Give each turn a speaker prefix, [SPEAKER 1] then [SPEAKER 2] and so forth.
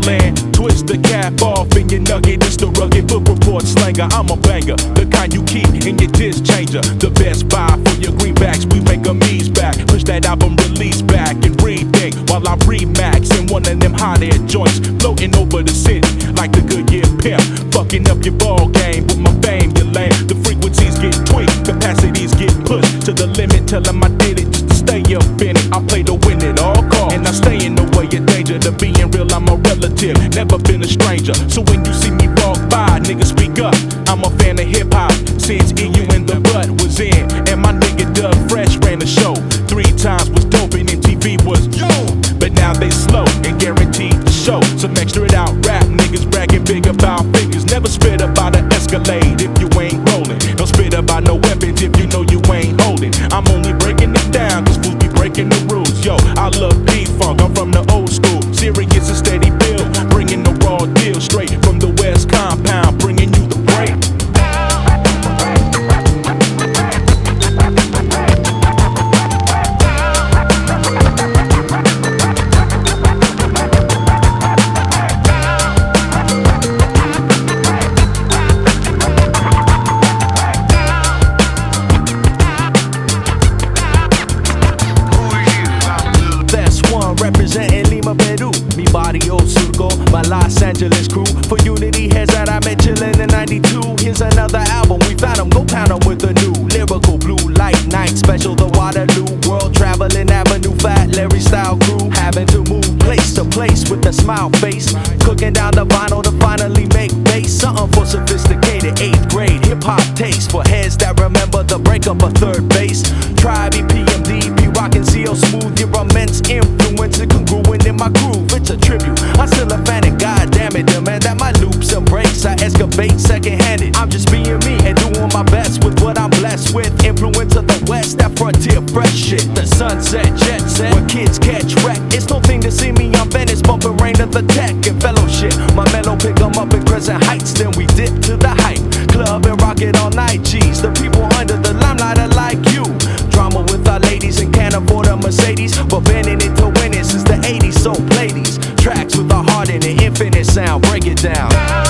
[SPEAKER 1] Timberland, twist the cap off in your nugget. It's the rugged book report slanger. I'm a banger, the kind you keep in your disc changer. The best buy for your greenbacks, we make them ease back. Push that album release back and rethink while I remax in one of them hot air joints, floating over the city like the Goodyear pimp. Fucking up your ball game with my fame, you lame. The frequencies get tweaked, capacities get pushed to the limit. Tell them I did it just to stay up in it. I play to win at all costs, and I stay in the way of danger. To being real, I'm a relative, never been a stranger. So when you see me walk by, nigga, speak up. I'm a fan of hip hop since EU and the Butt was in, and my nigga Doug Fresh ran the show. 3 times was dope and MTV was yo, but now they slow and guaranteed to show some extra out rap. Niggas bragging big about figures, never spit about an Escalade if you ain't rolling. Don't spit about no weapons if you know you ain't holding. I'm only breaking it down cause fools be breaking the rules. Yo, I love P-Funk, I'm from the old school. Serious and steady build, bringing the raw deal straight from the West Compound, bringing you the break.
[SPEAKER 2] Representing Lima, Peru, mi barrio surco, my Los Angeles crew. For unity heads that I met chillin' in 92. Here's another album, we found 'em, go pound 'em with a new lyrical blue light night special. The Waterloo world traveling avenue, Fat Larry style crew. Having to move place to place with a smile face. Cooking down the vinyl to finally make bass. Something for sophisticated 8th grade hip hop taste. For heads that remember the breakup of third base. Tribe, EPMD, rockin' CL Smooth, your immense influence is congruent in my groove. It's a tribute, I'm still a fan and goddamn demand that my loops and breaks I excavate second-handed. I'm just being me and doing my best with what I'm blessed with. Influence of the West, that frontier fresh shit. The sunset, jet set, where kids catch wreck. It's no thing to see me on Venice, bumping rain of the tech and fellowship. My mellow pick 'em up in Crescent Heights, then we dip to the hype club and rock it all night. Geez, the people under the limelight are like you. Drama with our ladies and can't afford a Mercedes, but bending it to win it since the 80s. So play these tracks with our heart in an infinite sound. Break it down.